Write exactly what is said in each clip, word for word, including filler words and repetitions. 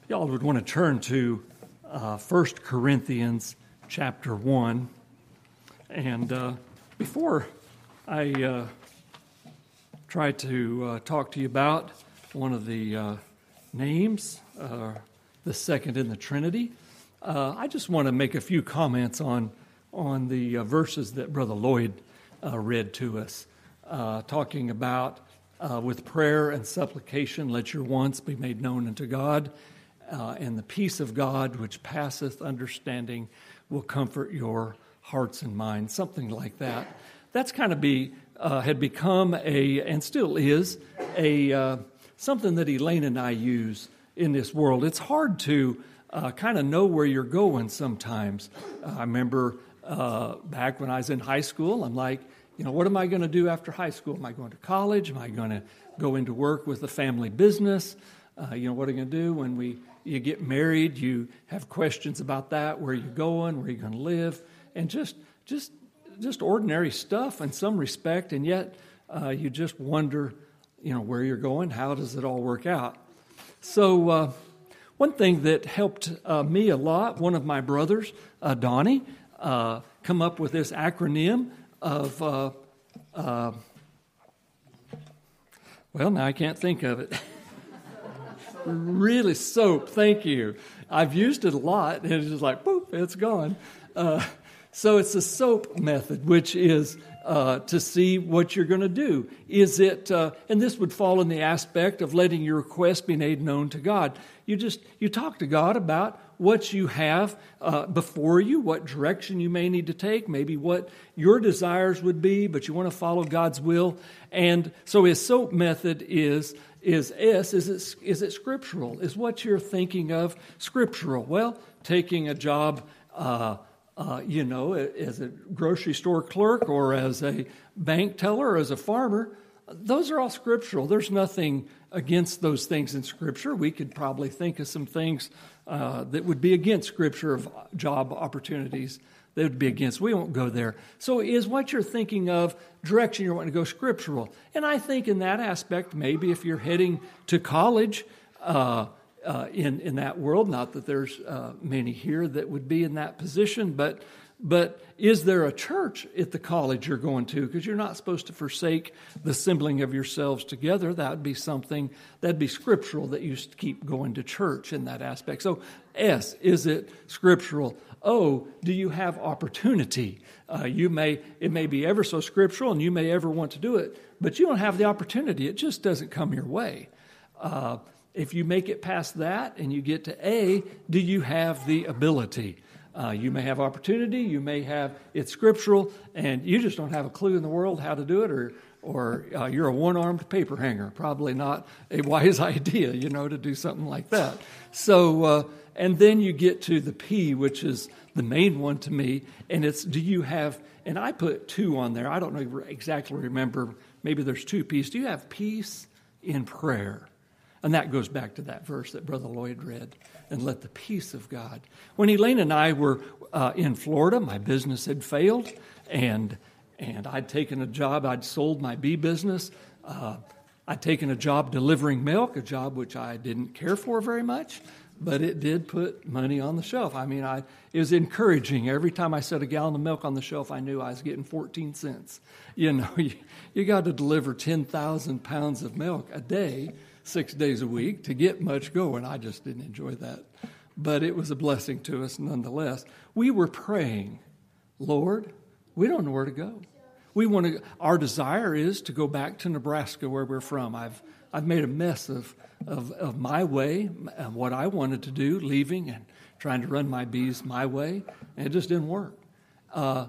Y'all would want to turn to uh, First Corinthians chapter one. And uh, before I uh, try to uh, talk to you about one of the uh, names, uh, the second in the Trinity, uh, I just want to make a few comments on, on the uh, verses that Brother Lloyd uh, read to us, uh, talking about uh, with prayer and supplication, let your wants be made known unto God. Uh, and the peace of God, which passeth understanding, will comfort your hearts and minds. Something like that. That's kind of be uh, had become a, and still is, a uh, something that Elaine and I use in this world. It's hard to uh, kind of know where you're going sometimes. Uh, I remember uh, back when I was in high school, I'm like, you know, what am I going to do after high school? Am I going to college? Am I going to go into work with a family business? Uh, you know, what are you going to do when we you get married? You have questions about that. Where are you going? Where are you going to live? And just, just, just ordinary stuff in some respect. And yet, uh, you just wonder, you know, where you're going. How does it all work out? So, uh, one thing that helped uh, me a lot, one of my brothers, uh, Donnie, uh, come up with this acronym of. Uh, uh, well, now I can't think of it. Really, soap, thank you. I've used it a lot, and it's just like, poof, it's gone. Uh, so it's the SOAP method, which is uh, to see what you're going to do. Is it, uh, and this would fall in the aspect of letting your request be made known to God. You just, you talk to God about what you have uh, before you, what direction you may need to take, maybe what your desires would be, but you want to follow God's will. And so his SOAP method is, is S, is it, is it scriptural? Is what you're thinking of scriptural? Well, taking a job, uh, uh, you know, as a grocery store clerk or as a bank teller or as a farmer, those are all scriptural. There's nothing against those things in Scripture. We could probably think of some things uh, that would be against Scripture of job opportunities that would be against. We won't go there. So is what you're thinking of direction you're wanting to go scriptural? And I think in that aspect, maybe if you're heading to college uh, uh, in, in that world, not that there's uh, many here that would be in that position, but But is there a church at the college you're going to? Because you're not supposed to forsake the assembling of yourselves together. That would be something, that'd be scriptural that you keep going to church in that aspect. So S, is it scriptural? O, do you have opportunity? Uh, you may, it may be ever so scriptural and you may ever want to do it, but you don't have the opportunity. It just doesn't come your way. Uh, if you make it past that and you get to A, do you have the ability? Uh, you may have opportunity, you may have, it's scriptural, and you just don't have a clue in the world how to do it, or or uh, you're a one-armed paper hanger. Probably not a wise idea, you know, to do something like that. So, uh, and then you get to the P, which is the main one to me, and it's, do you have, and I put two on there. I don't know exactly remember, maybe there's two P's. Do you have peace in prayer? And that goes back to that verse that Brother Lloyd read. And let the peace of God. When Elaine and I were uh, in Florida, my business had failed, and and I'd taken a job. I'd sold my bee business. Uh, I'd taken a job delivering milk, a job which I didn't care for very much, but it did put money on the shelf. I mean, I it was encouraging. Every time I set a gallon of milk on the shelf, I knew I was getting fourteen cents. You know, you, you got to deliver ten thousand pounds of milk a day, six days a week, to get much going. I just didn't enjoy that. But it was a blessing to us nonetheless. We were praying, Lord, we don't know where to go. We want to, our desire is to go back to Nebraska where we're from. I've I've made a mess of, of, of my way, and what I wanted to do, leaving and trying to run my bees my way, and it just didn't work. Uh,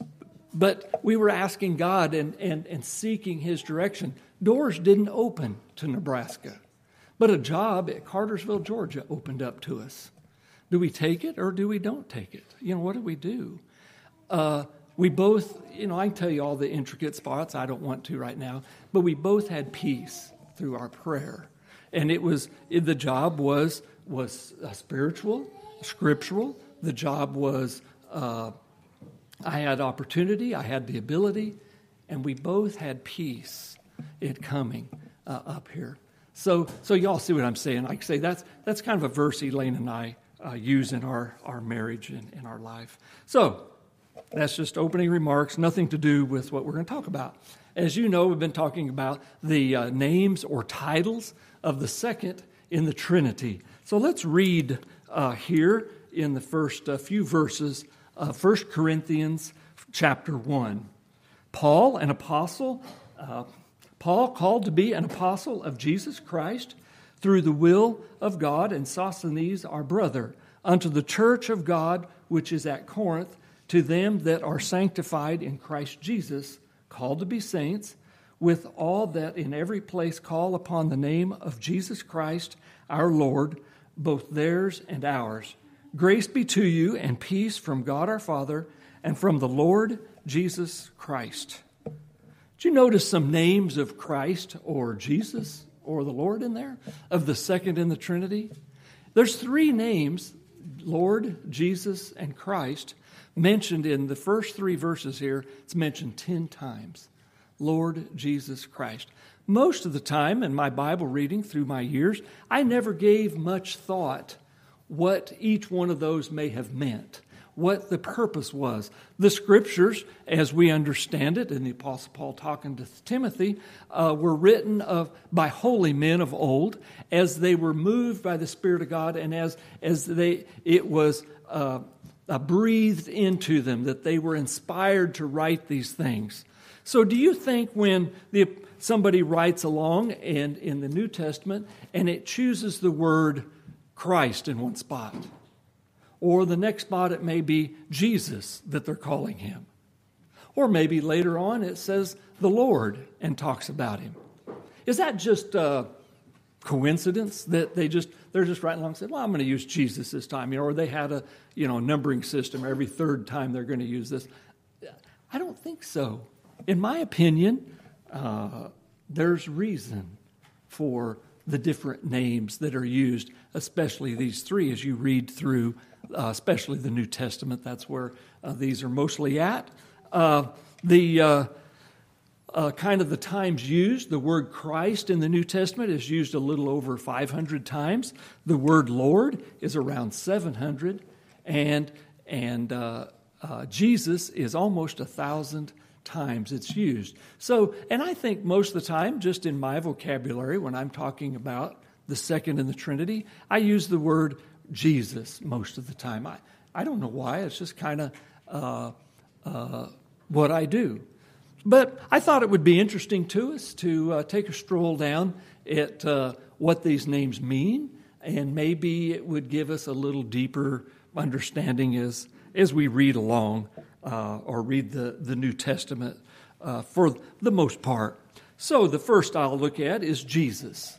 but we were asking God and, and, and seeking His direction. Doors didn't open to Nebraska, but a job at Cartersville, Georgia opened up to us. Do we take it or do we don't take it? You know, what do we do? Uh, we both, you know, I can tell you all the intricate spots. I don't want to right now, but we both had peace through our prayer. And it was, it, the job was, was uh, spiritual, scriptural. The job was, uh, I had opportunity, I had the ability, and we both had peace in coming uh, up here. So so y'all see what I'm saying. Like I say, that's that's kind of a verse Elaine and I uh, use in our, our marriage and in our life. So that's just opening remarks, nothing to do with what we're going to talk about. As you know, we've been talking about the uh, names or titles of the second in the Trinity. So let's read uh, here in the first uh, few verses of First Corinthians chapter one. Paul, an apostle, uh, Paul called to be an apostle of Jesus Christ through the will of God, and Sosthenes our brother, unto the church of God which is at Corinth, to them that are sanctified in Christ Jesus, called to be saints, with all that in every place call upon the name of Jesus Christ our Lord, both theirs and ours. Grace be to you and peace from God our Father and from the Lord Jesus Christ. Did you notice some names of Christ or Jesus or the Lord in there, of the second in the Trinity? There's three names, Lord, Jesus, and Christ, mentioned in the first three verses here. It's mentioned ten times. Lord Jesus Christ. Most of the time in my Bible reading through my years, I never gave much thought what each one of those may have meant, what the purpose was. The Scriptures, as we understand it, and the Apostle Paul talking to Timothy, uh, were written of by holy men of old as they were moved by the Spirit of God, and as as they it was uh, uh, breathed into them, that they were inspired to write these things. So do you think when the, somebody writes along and in the New Testament and it chooses the word Christ in one spot, or the next spot it may be Jesus that they're calling him, or maybe later on it says the Lord and talks about him, is that just a coincidence that they just they're just writing along and said, well, I'm going to use Jesus this time, you know, or they had a you know numbering system every third time they're going to use this? I don't think so. In my opinion, uh, there's reason for the different names that are used, especially these three as you read through, uh, especially the New Testament. That's where uh, these are mostly at. Uh, the uh, uh, kind of the times used, the word Christ in the New Testament is used a little over five hundred times. The word Lord is around seven hundred, and and uh, uh, Jesus is almost a thousand times it's used. So, and I think most of the time, just in my vocabulary, when I'm talking about the second in the Trinity, I use the word Jesus most of the time. I, I don't know why. It's just kind of uh, uh, what I do. But I thought it would be interesting to us to uh, take a stroll down at uh, what these names mean, and maybe it would give us a little deeper understanding as, as we read along. Uh, or read the, the New Testament uh, for the most part. So the first I'll look at is Jesus.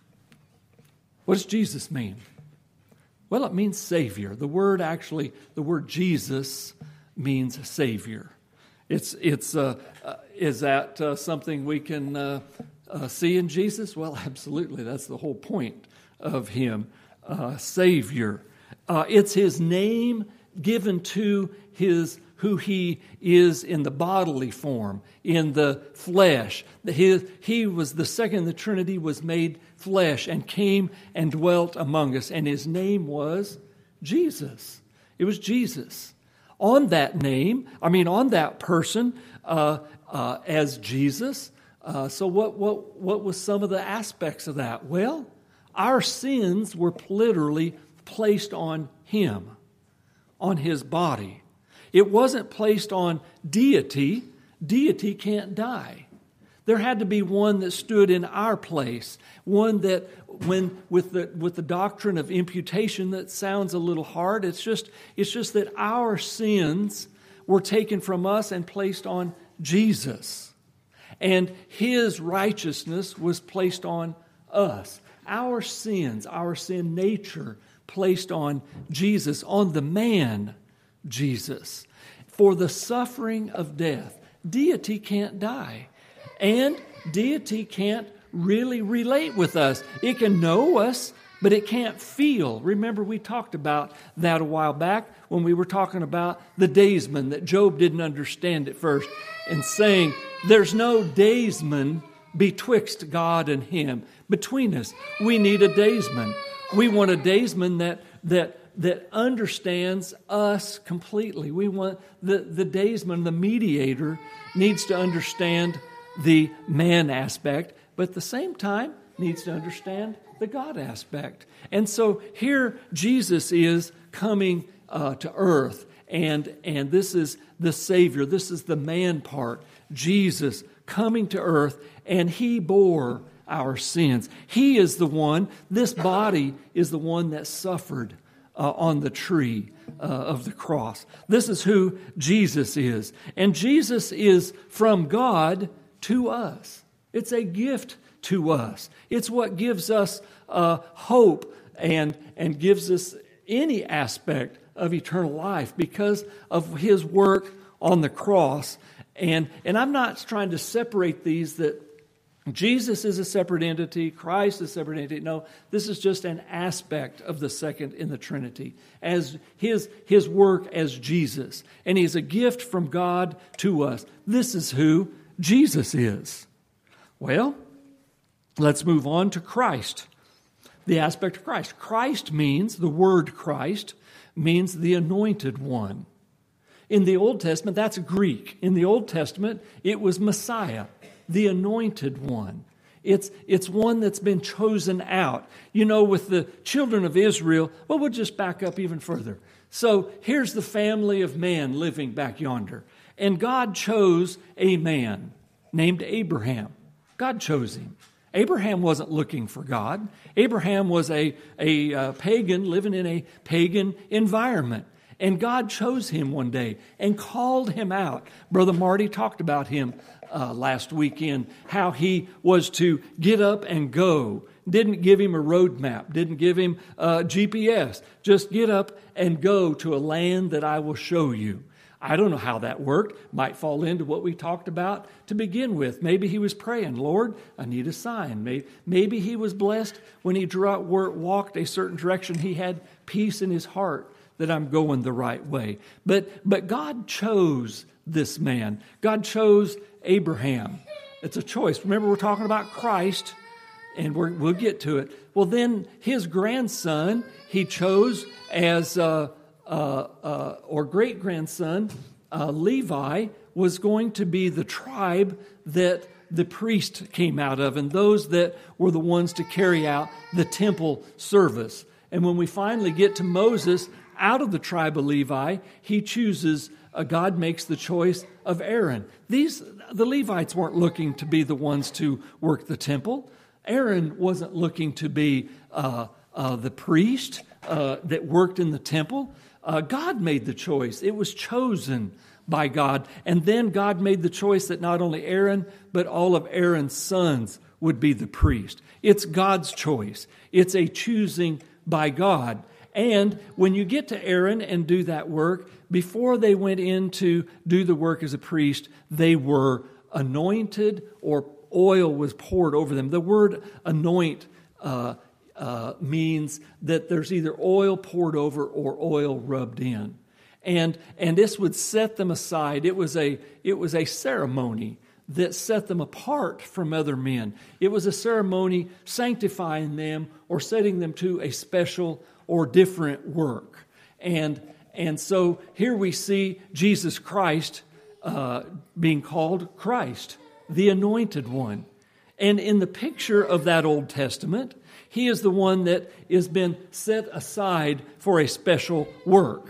What does Jesus mean? Well, it means Savior. The word actually, the word Jesus means Savior. It's it's uh, uh, is that uh, something we can uh, uh, see in Jesus? Well, absolutely. That's the whole point of him, uh, Savior. Uh, it's his name given to his who he is in the bodily form, in the flesh. He, he was the second in the Trinity, was made flesh and came and dwelt among us. And his name was Jesus. It was Jesus. On that name, I mean, on that person uh, uh, as Jesus. Uh, so what, what, what was some of the aspects of that? Well, our sins were literally placed on him, on his body. It wasn't placed on deity. Deity can't die. There had to be one that stood in our place, one that, when with the with the doctrine of imputation, that sounds a little hard. It's just it's just that our sins were taken from us and placed on Jesus, and his righteousness was placed on us. Our sins, our sin nature, placed on Jesus, on the man Jesus, for the suffering of death. Deity can't die, and deity can't really relate with us. It can know us, but it can't feel. Remember, we talked about that a while back when we were talking about the daysman, that Job didn't understand at first, and saying there's no daysman betwixt God and him, between us. We need a daysman. We want a daysman that that that understands us completely. We want the, the daysman, the mediator, needs to understand the man aspect, but at the same time needs to understand the God aspect. And so here Jesus is coming uh, to earth, and and this is the Savior. This is the man part. Jesus coming to earth, and He bore our sins. He is the one, this body is the one that suffered uh, on the tree uh, of the cross. This is who Jesus is. And Jesus is from God to us. It's a gift to us. It's what gives us uh, hope and, and gives us any aspect of eternal life because of His work on the cross. And, and I'm not trying to separate these, that Jesus is a separate entity, Christ is a separate entity. No, this is just an aspect of the second in the Trinity, as his, his work as Jesus. And He's a gift from God to us. This is who Jesus is. Well, let's move on to Christ, the aspect of Christ. Christ means, the word Christ means the anointed one. In the Old Testament, that's Greek. In the Old Testament, it was Messiah, the anointed one. It's, it's one that's been chosen out. You know, with the children of Israel, well, we'll just back up even further. So here's the family of man living back yonder. And God chose a man named Abraham. God chose him. Abraham wasn't looking for God. Abraham was a, a uh, pagan living in a pagan environment. And God chose him one day and called him out. Brother Marty talked about him uh, last weekend, how he was to get up and go. Didn't give him a road map, didn't give him uh, G P S. Just get up and go to a land that I will show you. I don't know how that worked. Might fall into what we talked about to begin with. Maybe he was praying, Lord, I need a sign. Maybe, maybe he was blessed when he drew out, walked a certain direction. He had peace in his heart that I'm going the right way. But, but God chose this man. God chose Abraham. It's a choice. Remember, we're talking about Christ, and we're, we'll get to it. Well, then his grandson, he chose as... Uh, Uh, uh, or great-grandson, uh, Levi, was going to be the tribe that the priest came out of, and those that were the ones to carry out the temple service. And when we finally get to Moses out of the tribe of Levi, he chooses, uh, God makes the choice of Aaron. These, the Levites weren't looking to be the ones to work the temple. Aaron wasn't looking to be uh, uh, the priest uh, that worked in the temple. Uh, God made the choice. It was chosen by God. And then God made the choice that not only Aaron, but all of Aaron's sons would be the priest. It's God's choice. It's a choosing by God. And when you get to Aaron and do that work, before they went in to do the work as a priest, they were anointed, or oil was poured over them. The word anoint uh Uh, means that there's either oil poured over or oil rubbed in, and and this would set them aside. It was a it was a ceremony that set them apart from other men. It was a ceremony sanctifying them or setting them to a special or different work. And and so here we see Jesus Christ uh, being called Christ, the Anointed One, and in the picture of that Old Testament, He is the one that has been set aside for a special work.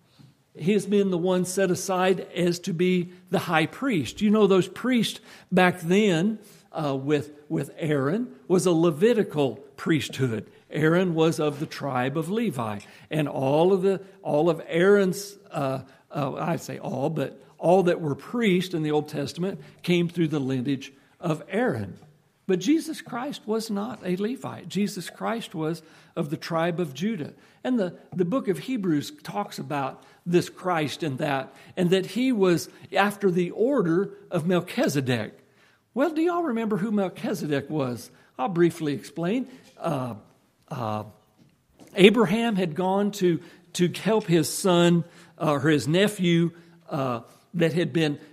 He has been the one set aside as to be the high priest. You know, those priests back then uh, with, with Aaron was a Levitical priesthood. Aaron was of the tribe of Levi. And all of the all of Aaron's, uh, uh, I'd say all, but all that were priests in the Old Testament came through the lineage of Aaron. But Jesus Christ was not a Levite. Jesus Christ was of the tribe of Judah. And the, the book of Hebrews talks about this Christ and that, and that he was after the order of Melchizedek. Well, do y'all remember who Melchizedek was? I'll briefly explain. Uh, uh, Abraham had gone to, to help his son uh, or his nephew uh, that had been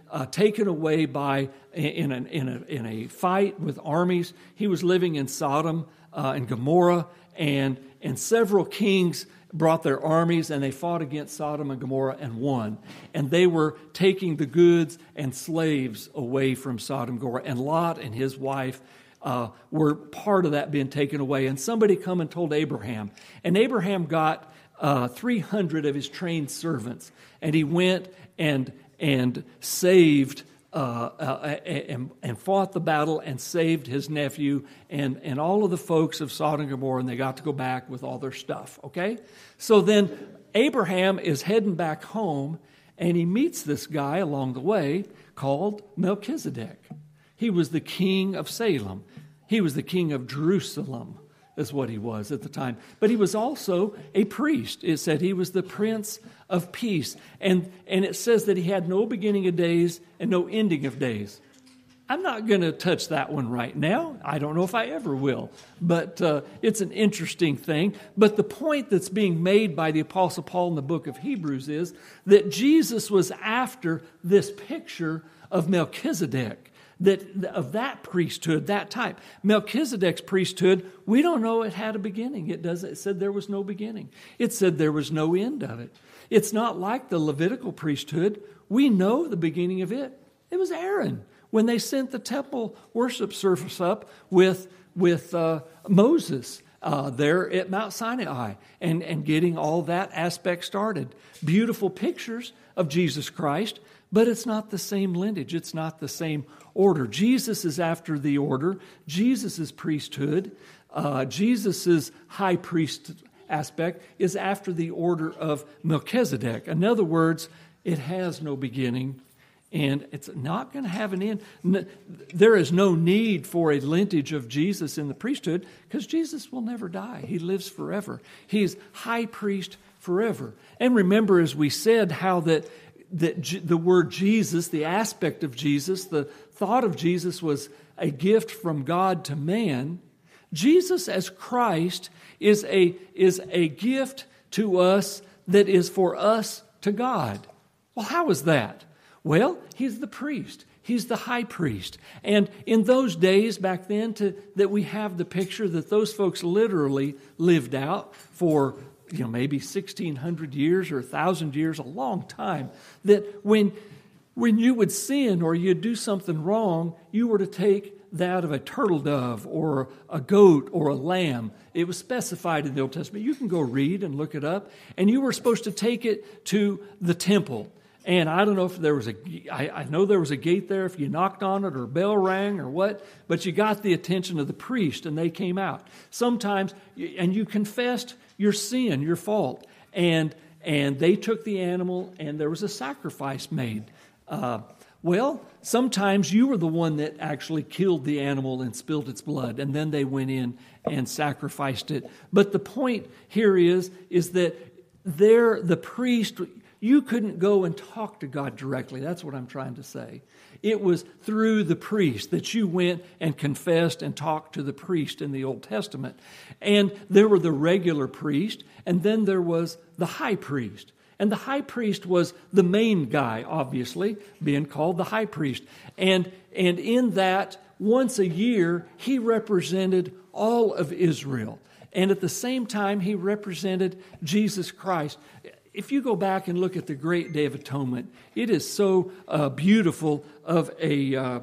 uh, taken away by in, an, in, a, in a fight with armies. He was living in Sodom uh, and Gomorrah, and, and several kings brought their armies, and they fought against Sodom and Gomorrah and won. And they were taking the goods and slaves away from Sodom and Gomorrah. And Lot and his wife uh, were part of that being taken away. And somebody come and told Abraham. And Abraham got uh, three hundred of his trained servants. And he went and and saved Uh, uh, and, and fought the battle and saved his nephew and, and all of the folks of Sodom and Gomorrah, and they got to go back with all their stuff, okay? So then Abraham is heading back home, and he meets this guy along the way called Melchizedek. He was the king of Salem. He was the king of Jerusalem, is what he was at the time. But he was also a priest. It said he was the Prince of Peace. And, and it says that he had no beginning of days and no ending of days. I'm not going to touch that one right now. I don't know if I ever will. But uh, it's an interesting thing. But the point that's being made by the Apostle Paul in the book of Hebrews is that Jesus was after this picture of Melchizedek. That of that priesthood, that type. Melchizedek's priesthood, we don't know it had a beginning. It doesn't. It said there was no beginning. It said there was no end of it. It's not like the Levitical priesthood. We know the beginning of it. It was Aaron when they sent the temple worship service up with with uh, Moses uh, there at Mount Sinai and and getting all that aspect started. Beautiful pictures of Jesus Christ. But it's not the same lineage. It's not the same order. Jesus is after the order. Jesus' priesthood, uh, Jesus' high priest aspect is after the order of Melchizedek. In other words, it has no beginning and it's not going to have an end. There is no need for a lineage of Jesus in the priesthood because Jesus will never die. He lives forever. He's high priest forever. And remember, as we said, how that that the word Jesus, the aspect of Jesus, the thought of Jesus was a gift from God to man. Jesus as Christ is a, is a gift to us that is for us to God. Well, how is that? Well, he's the priest. He's the high priest. And in those days back then, to, that we have the picture that those folks literally lived out for you know, maybe sixteen hundred years or one thousand years, a long time, that when when you would sin or you'd do something wrong, you were to take that of a turtle dove or a goat or a lamb. It was specified in the Old Testament. You can go read and look it up. And you were supposed to take it to the temple. And I don't know if there was a, I, I know there was a gate there if you knocked on it or a bell rang or what, but you got the attention of the priest and they came out. Sometimes, and you confessed your sin, your fault, and and they took the animal and there was a sacrifice made. Uh, well, sometimes you were the one that actually killed the animal and spilled its blood, and then they went in and sacrificed it. But the point here is, is that there, the priest, you couldn't go and talk to God directly. That's what I'm trying to say. It was through the priest that you went and confessed and talked to the priest in the Old Testament. And there were the regular priest, and then there was the high priest. And the high priest was the main guy, obviously, being called the high priest. And, and in that, once a year, he represented all of Israel. And at the same time, he represented Jesus Christ. If you go back and look at the Great Day of Atonement, it is so uh, beautiful of a uh,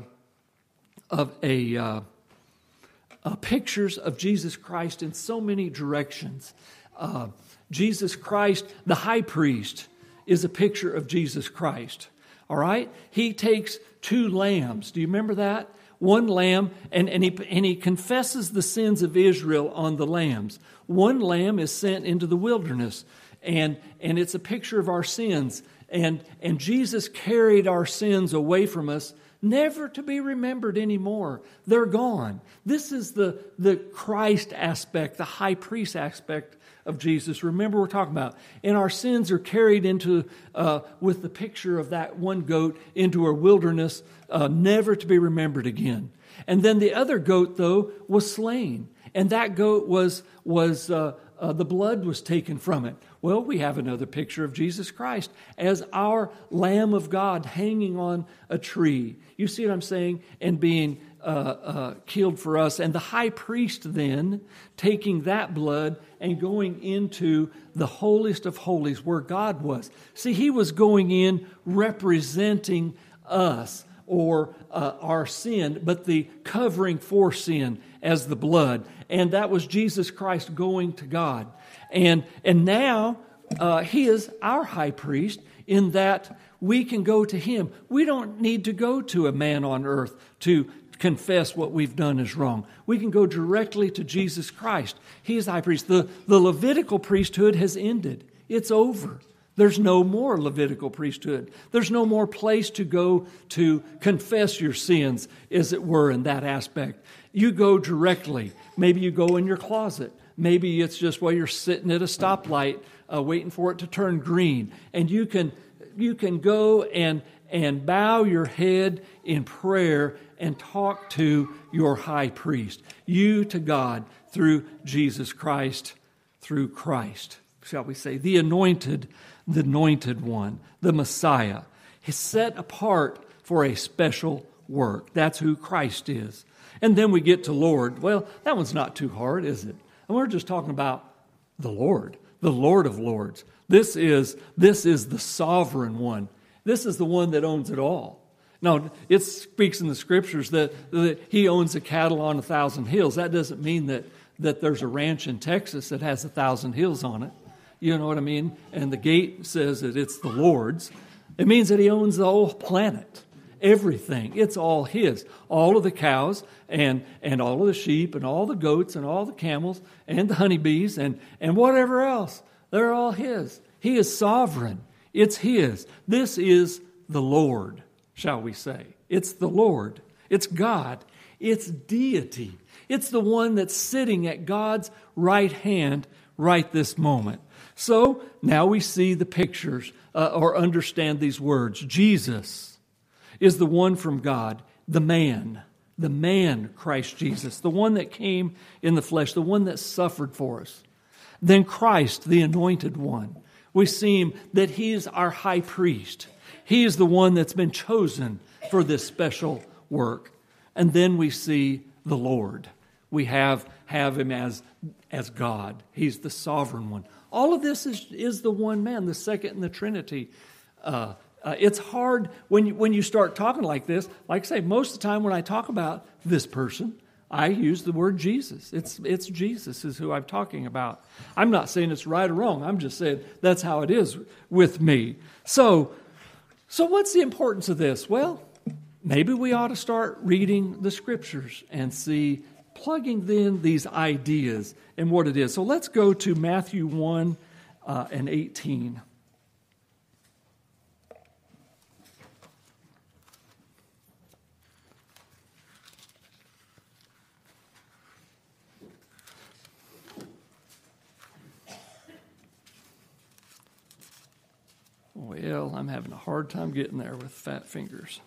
of a, uh, uh, pictures of Jesus Christ in so many directions. Uh, Jesus Christ, the high priest, is a picture of Jesus Christ. All right, he takes two lambs. Do you remember that? One lamb, and, and, he, and he confesses the sins of Israel on the lambs. One lamb is sent into the wilderness. And and it's a picture of our sins. And, and Jesus carried our sins away from us, never to be remembered anymore. They're gone. This is the, the Christ aspect, the high priest aspect of Jesus. Remember we're talking about. And our sins are carried into, uh, with the picture of that one goat, into a wilderness, uh, never to be remembered again. And then the other goat, though, was slain. And that goat was was uh, uh, the blood was taken from it. Well, we have another picture of Jesus Christ as our Lamb of God hanging on a tree. You see what I'm saying? And being uh, uh, killed for us. And the high priest then taking that blood and going into the holiest of holies where God was. See, he was going in representing us or uh, our sin, but the covering for sin as the blood. And that was Jesus Christ going to God. And, and now uh, he is our high priest in that we can go to him. We don't need to go to a man on earth to confess what we've done is wrong. We can go directly to Jesus Christ. He is high priest. The, the Levitical priesthood has ended. It's over. There's no more Levitical priesthood. There's no more place to go to confess your sins, as it were, in that aspect. You go directly. Maybe you go in your closet. Maybe it's just while you're sitting at a stoplight uh, waiting for it to turn green. And you can you can go and, and bow your head in prayer and talk to your high priest. You to God through Jesus Christ, through Christ, shall we say, the anointed the anointed one, the Messiah, is set apart for a special work. That's who Christ is. And then we get to Lord. Well, that one's not too hard, is it? And we're just talking about the Lord, the Lord of Lords. This is, this is the sovereign one. This is the one that owns it all. Now, it speaks in the Scriptures that, that he owns the cattle on a thousand hills. That doesn't mean that, that there's a ranch in Texas that has a thousand hills on it. You know what I mean? And the gate says that it's the Lord's. It means that he owns the whole planet. Everything. It's all his. All of the cows and, and all of the sheep and all the goats and all the camels and the honeybees and, and whatever else. They're all his. He is sovereign. It's his. This is the Lord, shall we say. It's the Lord. It's God. It's deity. It's the one that's sitting at God's right hand right this moment. So now we see the pictures uh, or understand these words. Jesus is the one from God, the man, the man Christ Jesus, the one that came in the flesh, the one that suffered for us. Then Christ, the anointed one. We see him that he is our high priest. He is the one that's been chosen for this special work. And then we see the Lord. We have, have him as, as God. He's the sovereign one. All of this is, is the one man, the second in the Trinity. Uh, uh, it's hard when you, when you start talking like this. Like I say, most of the time when I talk about this person, I use the word Jesus. It's, it's Jesus is who I'm talking about. I'm not saying it's right or wrong. I'm just saying that's how it is with me. So, so what's the importance of this? Well, maybe we ought to start reading the Scriptures and see, plugging in these ideas and what it is. So let's go to Matthew one uh, and eighteen. Well, I'm having a hard time getting there with fat fingers.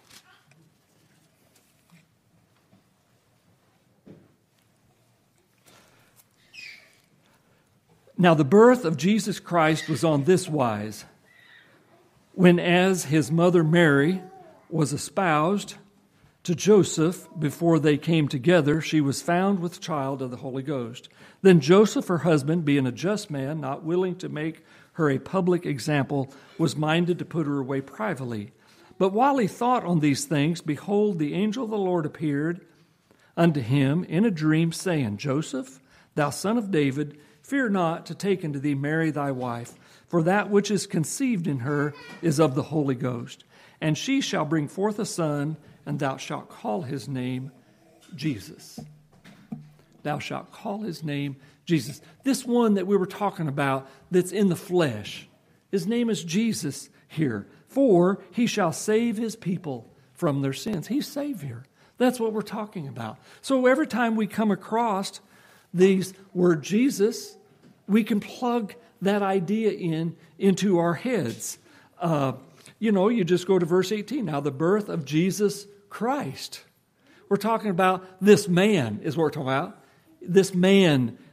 Now the birth of Jesus Christ was on this wise. When as his mother Mary was espoused to Joseph, before they came together, she was found with child of the Holy Ghost. Then Joseph, her husband, being a just man, not willing to make her a public example, was minded to put her away privately. But while he thought on these things, behold, the angel of the Lord appeared unto him in a dream, saying, Joseph, thou son of David, fear not to take unto thee Mary thy wife, for that which is conceived in her is of the Holy Ghost. And she shall bring forth a son, and thou shalt call his name Jesus. Thou shalt call his name Jesus. This one that we were talking about that's in the flesh, his name is Jesus here. For he shall save his people from their sins. He's Savior. That's what we're talking about. So every time we come across these word Jesus, we can plug that idea in into our heads. Uh, you know, you just go to verse eighteen. Now the birth of Jesus Christ. We're talking about this man is what we're talking about. This man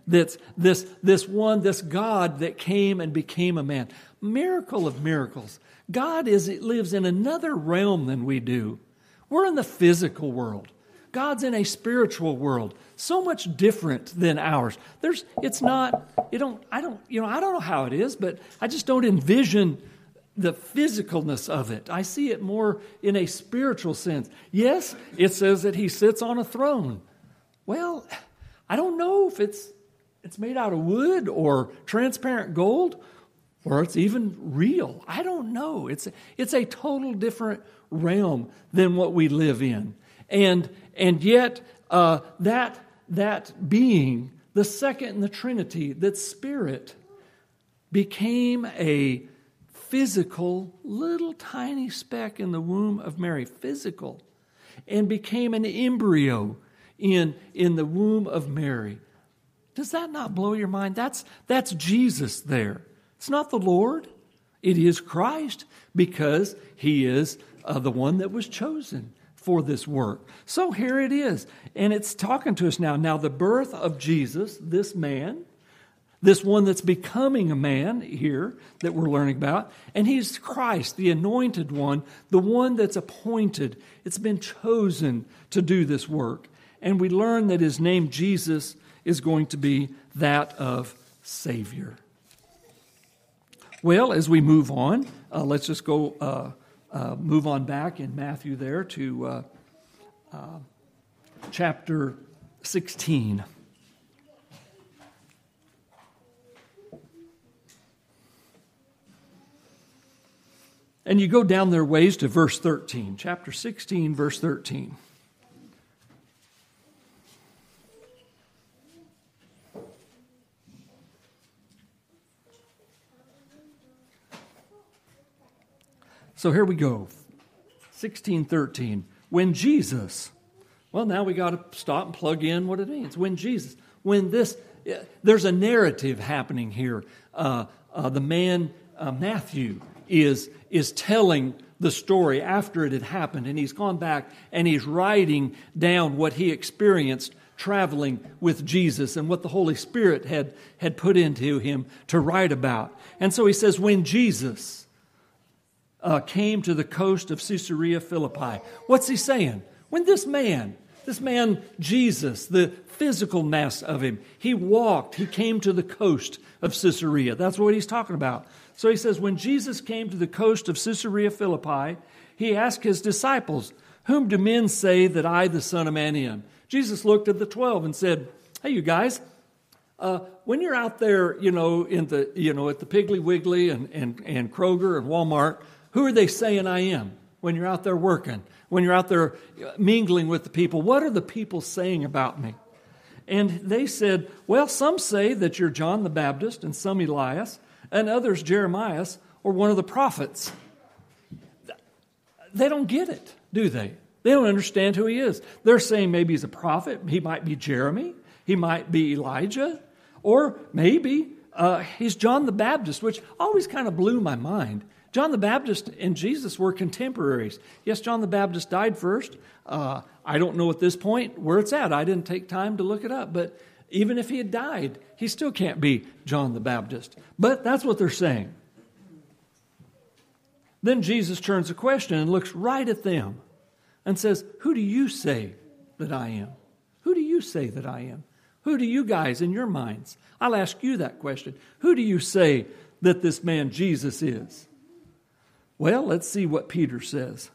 That's this, this one, this God that came and became a man. Miracle of miracles. God is lives in another realm than we do. We're in the physical world. God's in a spiritual world, so much different than ours. There's, it's not, you don't, I don't, you know, I don't know how it is, but I just don't envision the physicalness of it. I see it more in a spiritual sense. Yes, it says that he sits on a throne. Well, I don't know if it's it's made out of wood or transparent gold or it's even real. I don't know. It's it's a total different realm than what we live in. And and yet uh, that that being, the second in the Trinity, that Spirit, became a physical, little tiny speck in the womb of Mary, physical, and became an embryo in, in the womb of Mary. Does that not blow your mind? That's, that's Jesus there. It's not the Lord. It is Christ, because he is uh, the one that was chosen for this work. So here it is. And it's talking to us now. Now, the birth of Jesus, this man, this one that's becoming a man here that we're learning about, and he's Christ, the anointed one, the one that's appointed. It's been chosen to do this work. And we learn that his name, Jesus, is going to be that of Savior. Well, as we move on, uh, let's just go uh, uh, move on back in Matthew there to uh, uh, chapter sixteen. And you go down their ways to verse thirteen, chapter sixteen, verse thirteen. So here we go, sixteen thirteen. When Jesus, well, now we got to stop and plug in what it means. When Jesus, when this, there's a narrative happening here. Uh, uh, the man, uh, Matthew, is, is telling the story after it had happened, and he's gone back and he's writing down what he experienced traveling with Jesus and what the Holy Spirit had, had put into him to write about. And so he says, when Jesus Uh, came to the coast of Caesarea Philippi. What's he saying? When this man, this man Jesus, the physicalness of him, he walked, he came to the coast of Caesarea. That's what he's talking about. So he says, when Jesus came to the coast of Caesarea Philippi, he asked his disciples, whom do men say that I, the Son of Man, am? Jesus looked at the twelve and said, hey, you guys, uh, when you're out there, you know, in the, you know, at the Piggly Wiggly and, and, and Kroger and Walmart, who are they saying I am when you're out there working, when you're out there mingling with the people? What are the people saying about me? And they said, well, some say that you're John the Baptist and some Elias and others Jeremiah or one of the prophets. They don't get it, do they? They don't understand who he is. They're saying maybe he's a prophet. He might be Jeremy. He might be Elijah. Or maybe uh, he's John the Baptist, which always kind of blew my mind. John the Baptist and Jesus were contemporaries. Yes, John the Baptist died first. Uh, I don't know at this point where it's at. I didn't take time to look it up. But even if he had died, he still can't be John the Baptist. But that's what they're saying. Then Jesus turns the question and looks right at them and says, who do you say that I am? Who do you say that I am? Who do you guys in your minds? I'll ask you that question. Who do you say that this man Jesus is? Well, let's see what Peter says.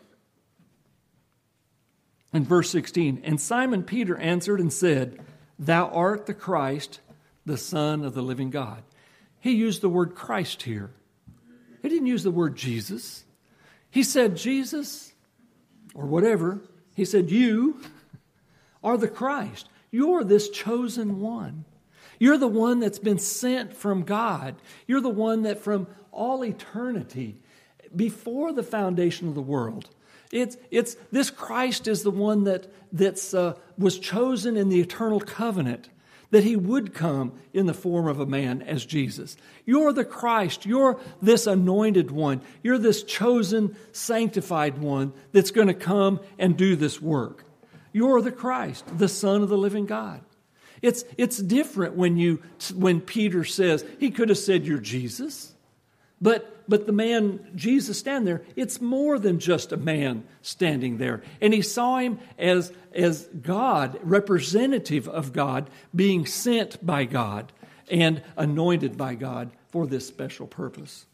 In verse sixteen, and Simon Peter answered and said, thou art the Christ, the Son of the living God. He used the word Christ here. He didn't use the word Jesus. He said Jesus, or whatever. He said, you are the Christ. You're this chosen one. You're the one that's been sent from God. You're the one that from all eternity, before the foundation of the world, it's it's this Christ is the one that that's uh, was chosen in the eternal covenant, that he would come in the form of a man as Jesus. You're the Christ. You're this anointed one. You're this chosen, sanctified one that's going to come and do this work. You're the Christ, the Son of the living God. It's it's different when you when Peter says, he could have said, "You're Jesus." But but the man, Jesus, standing there, it's more than just a man standing there. And he saw him as, as God, representative of God, being sent by God and anointed by God for this special purpose.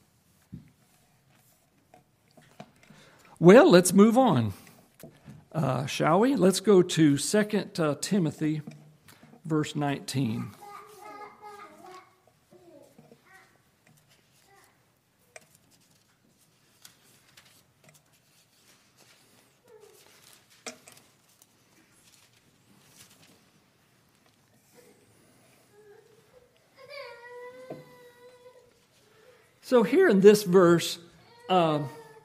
Well, let's move on, uh, shall we? Let's go to Second uh, Timothy, verse nineteen. So here in this verse, um,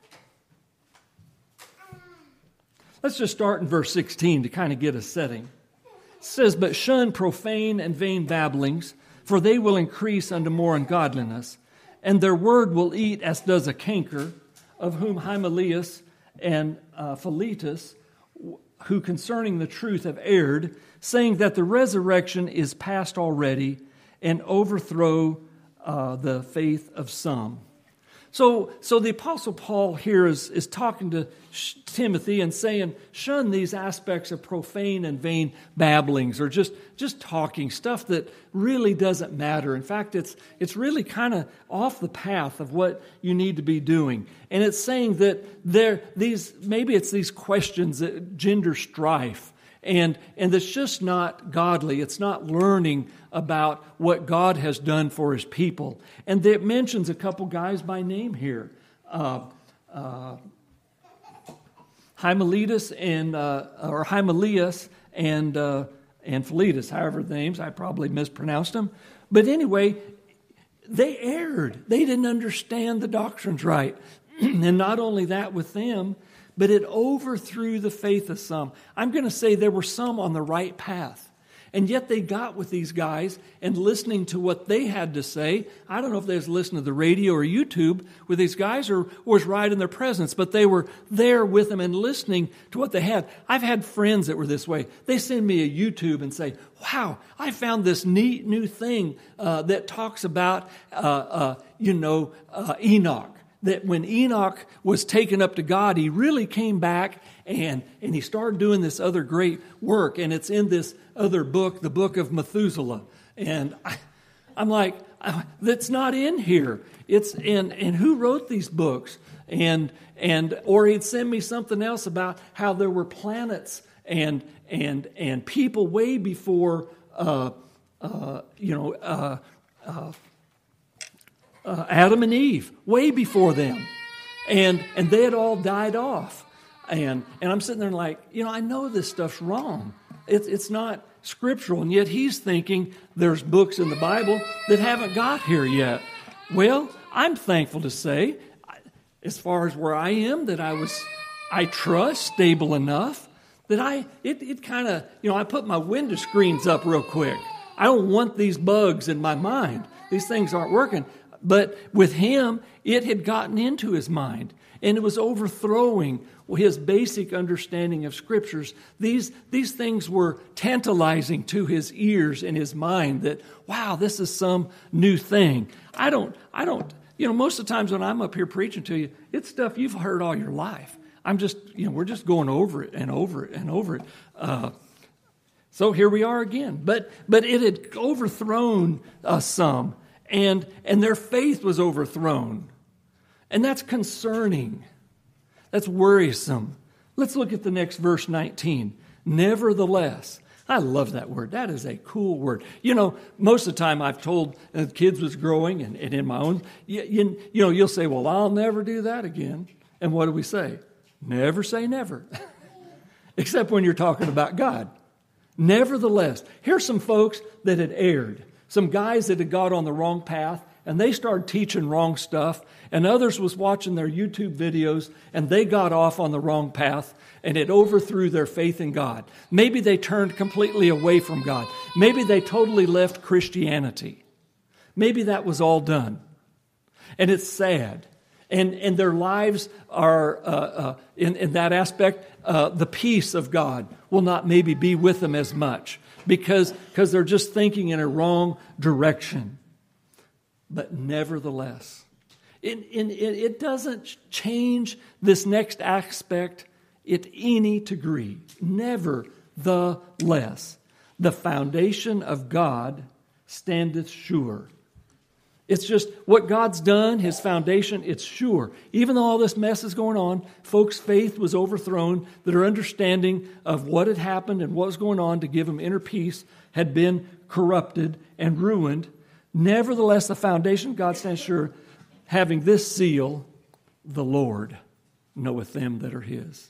let's just start in verse sixteen to kind of get a setting. It says, "But shun profane and vain babblings, for they will increase unto more ungodliness. And their word will eat as does a canker, of whom Hymenaeus and uh, Philetus, who concerning the truth have erred, saying that the resurrection is past already, and overthrow Uh, the faith of some." So, so the Apostle Paul here is, is talking to Timothy and saying, shun these aspects of profane and vain babblings, or just, just talking stuff that really doesn't matter. In fact, it's, it's really kind of off the path of what you need to be doing. And it's saying that there, these, maybe it's these questions that gender strife. And, and it's just not godly. It's not learning about what God has done for His people. And it mentions a couple guys by name here. Uh, uh, Hymenaeus and, uh, or Hymenaeus and, uh, and Philetus, however the names, I probably mispronounced them. But anyway, they erred. They didn't understand the doctrines right. And not only that with them, but it overthrew the faith of some. I'm going to say there were some on the right path. And yet they got with these guys and listening to what they had to say. I don't know if they was listening to the radio or YouTube with these guys or was right in their presence, but they were there with them and listening to what they had. I've had friends that were this way. They send me a YouTube and say, "Wow, I found this neat new thing uh, that talks about, uh, uh, you know, uh, Enoch. That when Enoch was taken up to God, he really came back and, and he started doing this other great work. And it's in this other book, the book of Methuselah." And I, I'm like, that's not in here. It's in, and who wrote these books? And, and, or he'd send me something else about how there were planets and, and, and people way before, uh, uh, you know, uh, uh, Uh, Adam and Eve, way before them. And and they had all died off. And and I'm sitting there like, you know, I know this stuff's wrong. It's it's not scriptural. And yet he's thinking there's books in the Bible that haven't got here yet. Well, I'm thankful to say, as far as where I am, that I was, I trust, stable enough that I, it, it kind of, you know, I put my window screens up real quick. I don't want these bugs in my mind. These things aren't working. But with him, it had gotten into his mind, and it was overthrowing his basic understanding of Scriptures. These, these things were tantalizing to his ears and his mind that, wow, this is some new thing. I don't, I don't, you know, most of the times when I'm up here preaching to you, it's stuff you've heard all your life. I'm just, you know, we're just going over it and over it and over it. Uh, so here we are again. But, but it had overthrown uh, some. And and their faith was overthrown. And that's concerning. That's worrisome. Let's look at the next verse, nineteen. Nevertheless. I love that word. That is a cool word. You know, most of the time I've told uh, kids was growing and, and in my own, you, you, you know, you'll say, well, I'll never do that again. And what do we say? Never say never. Except when you're talking about God. Nevertheless. Here's some folks that had erred. Some guys that had got on the wrong path, and they started teaching wrong stuff, and others was watching their YouTube videos, and they got off on the wrong path, and it overthrew their faith in God. Maybe they turned completely away from God. Maybe they totally left Christianity. Maybe that was all done. And it's sad. And, and their lives are, uh, uh, in, in that aspect, uh, the peace of God will not maybe be with them as much because, because they're just thinking in a wrong direction. But nevertheless, it, it, it doesn't change this next aspect at any degree. Nevertheless, the foundation of God standeth sure. It's just what God's done, His foundation, it's sure. Even though all this mess is going on, folks' faith was overthrown, their understanding of what had happened and what was going on to give them inner peace had been corrupted and ruined. Nevertheless, the foundation of God stands sure, having this seal, the Lord knoweth them that are His.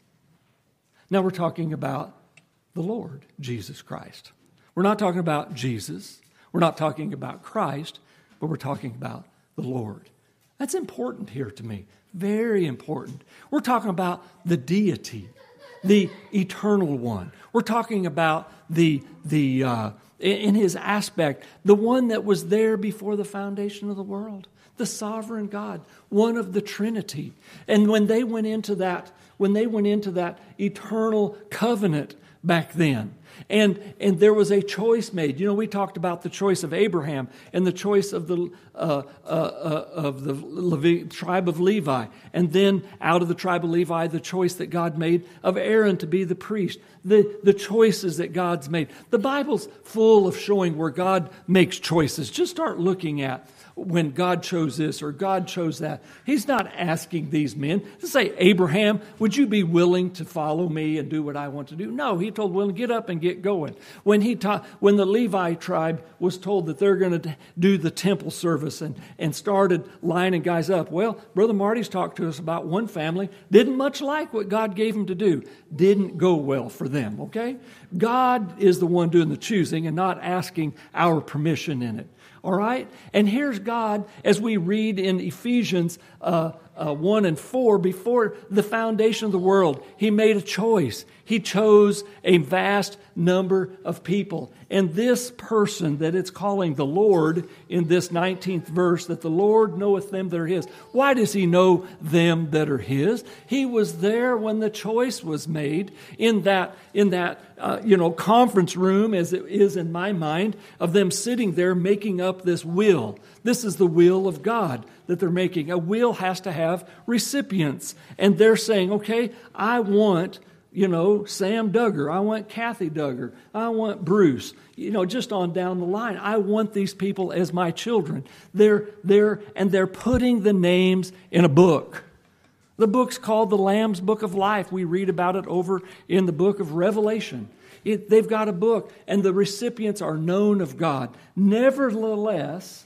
Now we're talking about the Lord, Jesus Christ. We're not talking about Jesus. We're not talking about Christ. But we're talking about the Lord. That's important here to me. Very important. We're talking about the deity, the eternal one. We're talking about the, the uh, in his aspect, the one that was there before the foundation of the world, the sovereign God, one of the Trinity. And when they went into that, when they went into that eternal covenant back then, And and there was a choice made. You know, we talked about the choice of Abraham and the choice of the uh, uh, uh, of the Levi, tribe of Levi, and then out of the tribe of Levi, the choice that God made of Aaron to be the priest. The the choices that God's made. The Bible's full of showing where God makes choices. Just start looking at when God chose this or God chose that. He's not asking these men to say, Abraham, would you be willing to follow me and do what I want to do? No, he told William, get up and get going. When he taught, when the Levi tribe was told that they're going to do the temple service and, and started lining guys up, well, Brother Marty's talked to us about one family, didn't much like what God gave him to do. Didn't go well for them, okay? God is the one doing the choosing and not asking our permission in it. All right? And here's God, as we read in Ephesians uh, uh, one and four, before the foundation of the world, He made a choice. He chose a vast number of people. And this person that it's calling the Lord in this nineteenth verse, that the Lord knoweth them that are His. Why does He know them that are His? He was there when the choice was made in that, in that uh, you know, conference room, as it is in my mind, of them sitting there making up this will. This is the will of God that they're making. A will has to have recipients. And they're saying, okay, I want, you know, Sam Duggar. I want Kathy Duggar. I want Bruce. You know, just on down the line. I want these people as my children. They're there, and they're putting the names in a book. The book's called the Lamb's Book of Life. We read about it over in the book of Revelation. It, they've got a book, and the recipients are known of God. Nevertheless,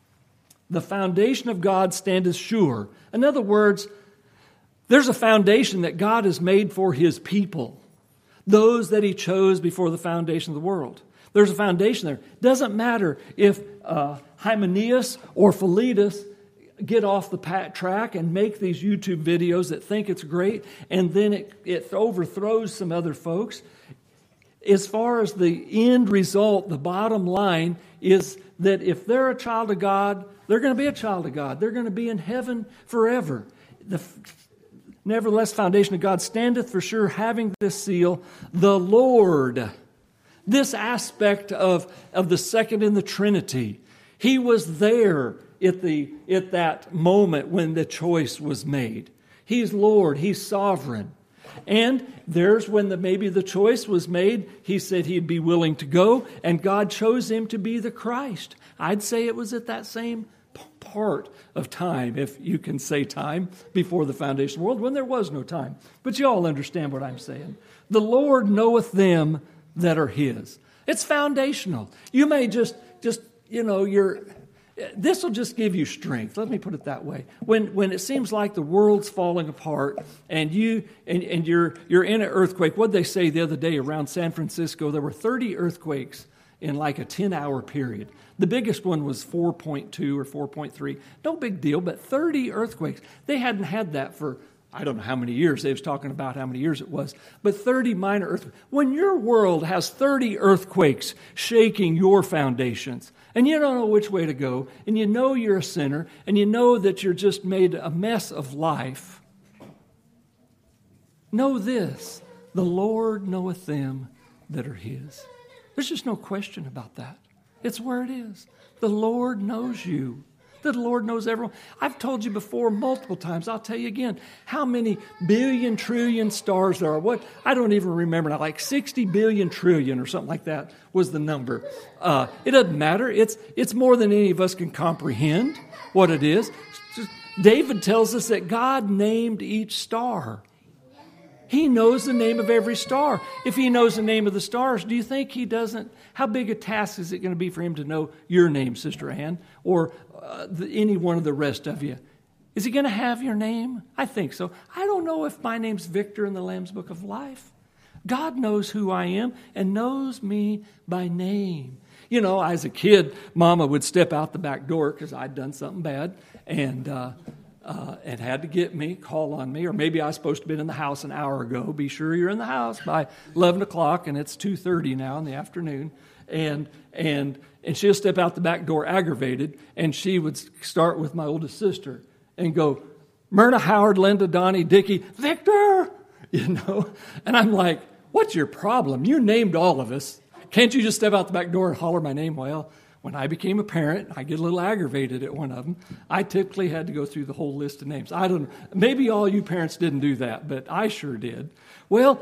the foundation of God standeth sure. In other words, there's a foundation that God has made for His people, those that He chose before the foundation of the world. There's a foundation there. Doesn't matter if uh, Hymenaeus or Philetus get off the pat track and make these YouTube videos that think it's great, and then it, it overthrows some other folks. As far as the end result, the bottom line is that if they're a child of God, they're going to be a child of God. They're going to be in heaven forever. The nevertheless, foundation of God standeth for sure, having this seal, the Lord. This aspect of, of the second in the Trinity, He was there at the at that moment when the choice was made. He's Lord. He's sovereign. And there's when the maybe the choice was made, He said He'd be willing to go, and God chose Him to be the Christ. I'd say it was at that same part of time, if you can say time, before the foundation of the world, when there was no time. But you all understand what I'm saying. The Lord knoweth them that are His. It's foundational. You may just, just you know, you're... This will just give you strength. Let me put it that way. When when it seems like the world's falling apart and you and, and you're you're in an earthquake. What did they say the other day around San Francisco? There were thirty earthquakes in like a ten-hour period. The biggest one was four point two or four point three. No big deal, but thirty earthquakes. They hadn't had that for I don't know how many years. They was talking about how many years it was. But thirty minor earthquakes. When your world has thirty earthquakes shaking your foundations, and you don't know which way to go, and you know you're a sinner, and you know that you're just made a mess of life, know this, the Lord knoweth them that are His. There's just no question about that. It's where it is. The Lord knows you. The Lord knows everyone. I've told you before multiple times. I'll tell you again how many billion, trillion stars there are. What? I don't even remember now. Like sixty billion trillion or something like that was the number. Uh, it doesn't matter. It's, it's more than any of us can comprehend what it is. David tells us that God named each star. He knows the name of every star. If He knows the name of the stars, do you think He doesn't? How big a task is it going to be for Him to know your name, Sister Ann, or uh, the, any one of the rest of you? Is He going to have your name? I think so. I don't know if my name's Victor in the Lamb's Book of Life. God knows who I am and knows me by name. You know, as a kid, Mama would step out the back door because I'd done something bad, and uh, Uh, and had to get me, call on me, or maybe I was supposed to have been in the house an hour ago. Be sure you're in the house by eleven o'clock, and it's two thirty now in the afternoon. And and and she'll step out the back door aggravated, and she would start with my oldest sister and go, Myrna, Howard, Linda, Donnie, Dickie, Victor, you know. And I'm like, what's your problem? You named all of us. Can't you just step out the back door and holler my name? Well, when I became a parent, I get a little aggravated at one of them. I typically had to go through the whole list of names. I don't know. Maybe all you parents didn't do that, but I sure did. Well,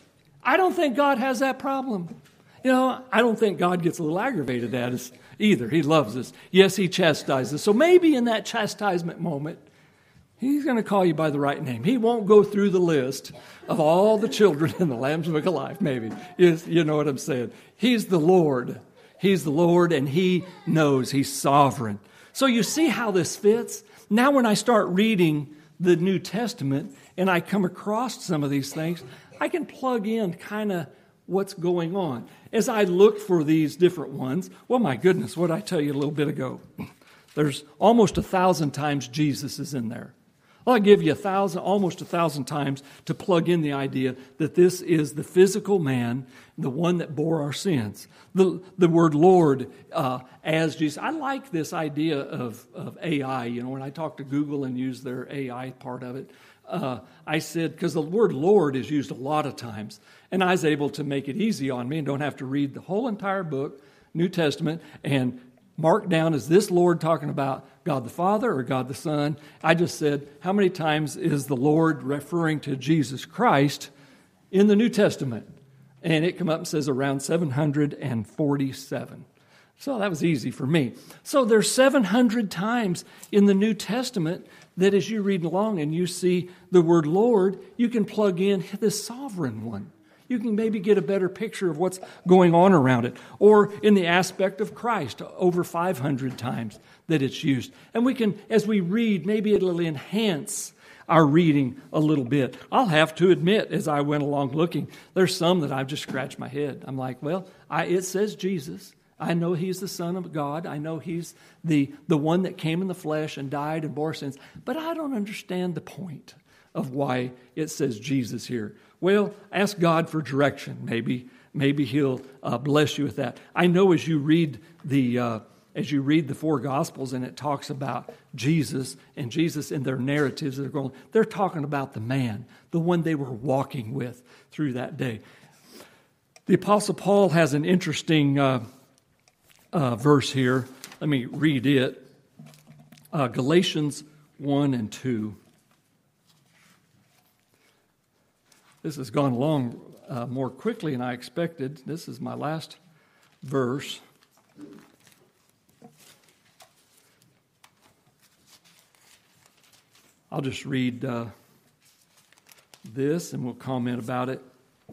I don't think God has that problem. You know, I don't think God gets a little aggravated at us either. He loves us. Yes, He chastises us. So maybe in that chastisement moment, He's going to call you by the right name. He won't go through the list of all the children in the Lamb's Book of Life, maybe. Yes, you know what I'm saying. He's the Lord. He's the Lord, and He knows. He's sovereign. So you see how this fits? Now when I start reading the New Testament and I come across some of these things, I can plug in kind of what's going on. As I look for these different ones, well, my goodness, what did I tell you a little bit ago? There's almost a thousand times Jesus is in there. Well, I'll give you a thousand, almost a thousand times to plug in the idea that this is the physical man, the one that bore our sins. The, the word Lord uh, as Jesus. I like this idea of, of A I. You know, when I talk to Google and use their A I part of it, uh, I said, because the word Lord is used a lot of times, and I was able to make it easy on me and don't have to read the whole entire book, New Testament, and mark down, is this Lord talking about God the Father or God the Son? I just said, how many times is the Lord referring to Jesus Christ in the New Testament? And it came up and says around seven hundred forty-seven. So that was easy for me. So there's seven hundred times in the New Testament that as you read along and you see the word Lord, you can plug in the sovereign one. You can maybe get a better picture of what's going on around it. Or in the aspect of Christ, over five hundred times that it's used. And we can, as we read, maybe it'll enhance our reading a little bit. I'll have to admit, as I went along looking, there's some that I've just scratched my head. I'm like, well, I, it says Jesus. I know He's the Son of God. I know He's the, the one that came in the flesh and died and bore sins. But I don't understand the point of why it says Jesus here. Well, ask God for direction. Maybe, maybe He'll uh, bless you with that. I know as you read the uh, as you read the four Gospels and it talks about Jesus and Jesus in their narratives, they're going, they're talking about the man, the one they were walking with through that day. The Apostle Paul has an interesting uh, uh, verse here. Let me read it. Uh, Galatians one and two. This has gone along uh, more quickly than I expected. This is my last verse. I'll just read uh, this and we'll comment about it.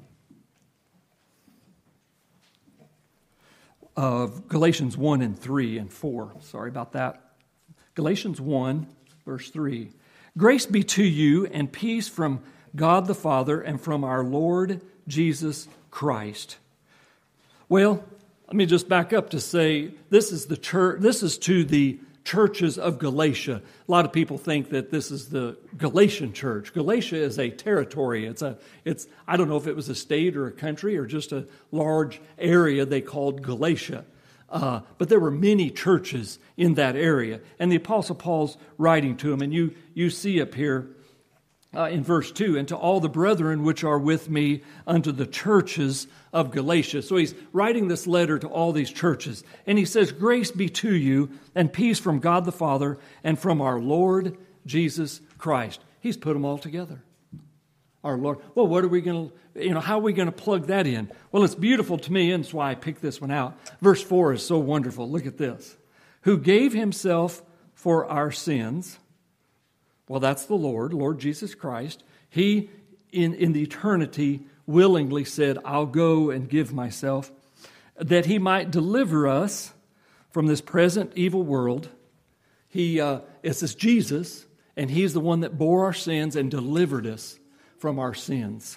Uh, Galatians one and three and four. Sorry about that. Galatians one, verse three. Grace be to you and peace from God the Father and from our Lord Jesus Christ. Well, let me just back up to say this is the church. This is to the churches of Galatia. A lot of people think that this is the Galatian church. Galatia is a territory. It's a, it's, I don't know if it was a state or a country or just a large area they called Galatia. Uh, but there were many churches in that area. And the Apostle Paul's writing to them. And you, you see up here uh, in verse two, and to all the brethren which are with me unto the churches of Galatia. So he's writing this letter to all these churches. And he says, grace be to you and peace from God the Father and from our Lord Jesus Christ. He's put them all together. Our Lord. Well, what are we going to, you know, how are we going to plug that in? Well, it's beautiful to me, and that's why I picked this one out. Verse four is so wonderful. Look at this. Who gave himself for our sins. Well, that's the Lord, Lord Jesus Christ. He, in, in the eternity, willingly said, I'll go and give myself, that he might deliver us from this present evil world. He, uh, it's this Jesus, and he's the one that bore our sins and delivered us from our sins,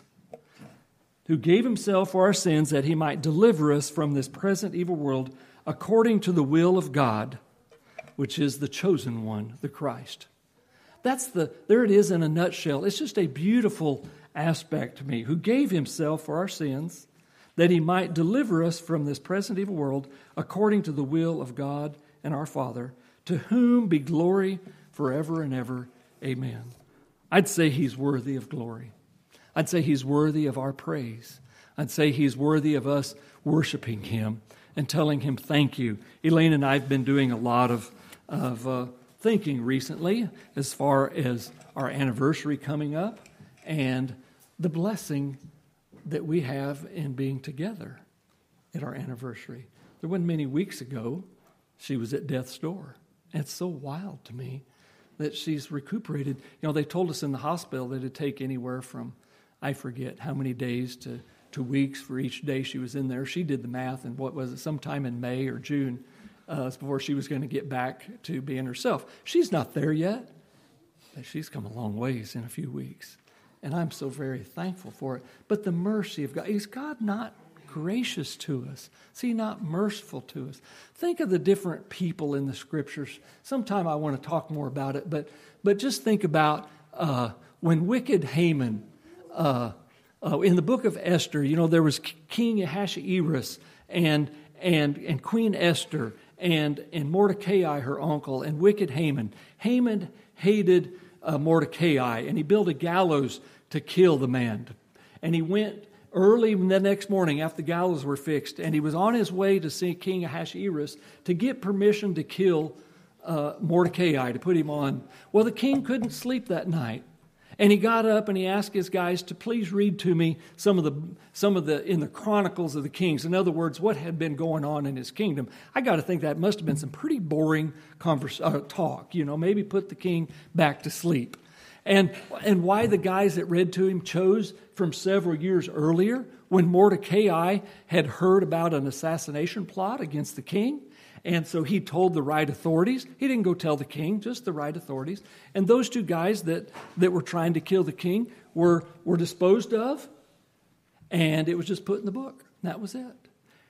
who gave himself for our sins that he might deliver us from this present evil world according to the will of God, which is the chosen one, the Christ. That's the, there it is in a nutshell. It's just a beautiful aspect to me, who gave himself for our sins that he might deliver us from this present evil world according to the will of God and our Father, to whom be glory forever and ever. Amen. I'd say he's worthy of glory. I'd say he's worthy of our praise. I'd say he's worthy of us worshiping him and telling him thank you. Elaine and I have been doing a lot of, of uh, thinking recently as far as our anniversary coming up and the blessing that we have in being together at our anniversary. There wasn't many weeks ago she was at death's door. And it's so wild to me that she's recuperated. You know, they told us in the hospital that it'd take anywhere from, I forget how many days to, to weeks for each day she was in there. She did the math, and what was it, sometime in May or June uh, before she was going to get back to being herself. She's not there yet, but she's come a long ways in a few weeks. And I'm so very thankful for it. But the mercy of God, is God not gracious to us? Is he not merciful to us? Think of the different people in the Scriptures. Sometime I want to talk more about it, but but just think about uh, when wicked Haman, uh, uh, in the book of Esther, you know, there was King Ahasuerus and and and Queen Esther and and Mordecai, her uncle, and wicked Haman. Haman hated uh, Mordecai, and he built a gallows to kill the man. And he went early the next morning after the gallows were fixed, and he was on his way to see King Ahasuerus to get permission to kill uh, Mordecai, to put him on. Well, the king couldn't sleep that night. And he got up and he asked his guys to please read to me some of the some of the in the Chronicles of the Kings. In other words, what had been going on in his kingdom. I got to think that must have been some pretty boring converse, uh, talk. You know, maybe put the king back to sleep. And and why the guys that read to him chose from several years earlier, when Mordecai had heard about an assassination plot against the king. And so he told the right authorities. He didn't go tell the king, just the right authorities. And those two guys that, that were trying to kill the king were, were disposed of. And it was just put in the book. That was it.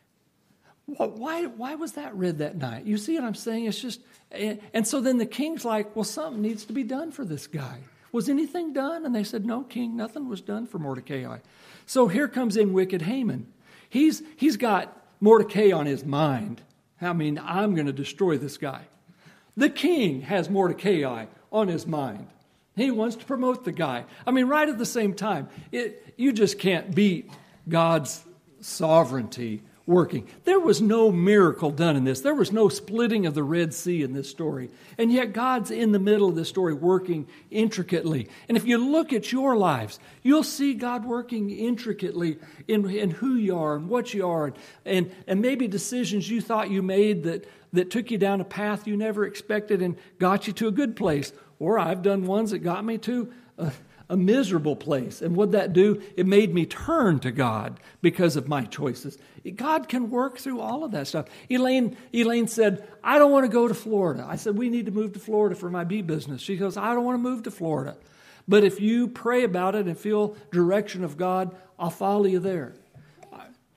Why, why was that read that night? You see what I'm saying? It's just, and, and so then the king's like, well, something needs to be done for this guy. Was anything done? And they said, no, king, nothing was done for Mordecai. So here comes in wicked Haman. He's, he's got Mordecai on his mind. I mean, I'm going to destroy this guy. The king has Mordecai on his mind. He wants to promote the guy. I mean, right at the same time, it, you just can't beat God's sovereignty working. There was no miracle done in this. There was no splitting of the Red Sea in this story. And yet God's in the middle of this story working intricately. And if you look at your lives, you'll see God working intricately in, in who you are and what you are. And, and maybe decisions you thought you made that, that took you down a path you never expected and got you to a good place. Or I've done ones that got me to a, a miserable place. And what'd that do? It made me turn to God because of my choices. God can work through all of that stuff. Elaine, Elaine said, I don't want to go to Florida. I said, we need to move to Florida for my bee business. She goes, I don't want to move to Florida. But if you pray about it and feel direction of God, I'll follow you there.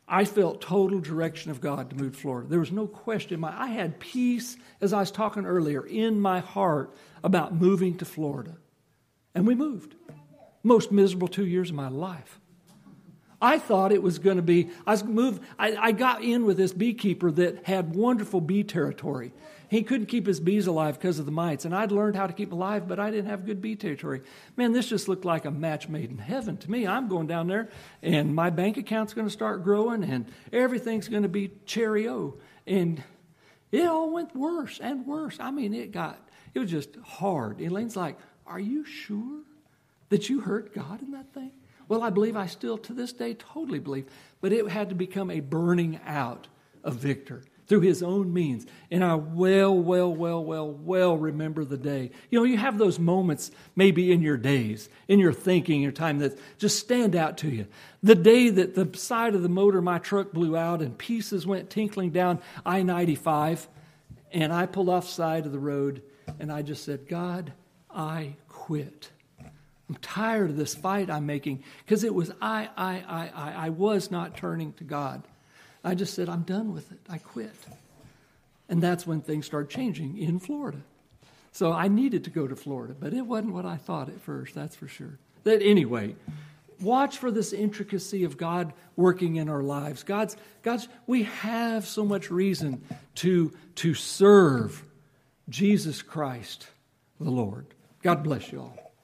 I felt total direction of God to move to Florida. There was no question. My, I had peace, as I was talking earlier, in my heart about moving to Florida. And we moved. Most miserable two years of my life. I thought it was going to be, I was moved, I, I got in with this beekeeper that had wonderful bee territory. He couldn't keep his bees alive because of the mites. And I'd learned how to keep alive, but I didn't have good bee territory. Man, this just looked like a match made in heaven to me. I'm going down there, and my bank account's going to start growing, and everything's going to be cherry-o. And it all went worse and worse. I mean, it got, it was just hard. Elaine's like, are you sure that you hurt God in that thing? Well, I believe I still, to this day, totally believe. But it had to become a burning out of Victor through his own means. And I well, well, well, well, well remember the day. You know, you have those moments maybe in your days, in your thinking, your time that just stand out to you. The day that the side of the motor of my truck blew out and pieces went tinkling down I ninety-five, and I pulled off the side of the road, and I just said, God, I quit. I'm tired of this fight I'm making because it was I, I, I, I. I was not turning to God. I just said, I'm done with it. I quit. And that's when things started changing in Florida. So I needed to go to Florida, but it wasn't what I thought at first, that's for sure. That anyway, watch for this intricacy of God working in our lives. God's, God's, we have so much reason to, to serve Jesus Christ, the Lord. God bless you all.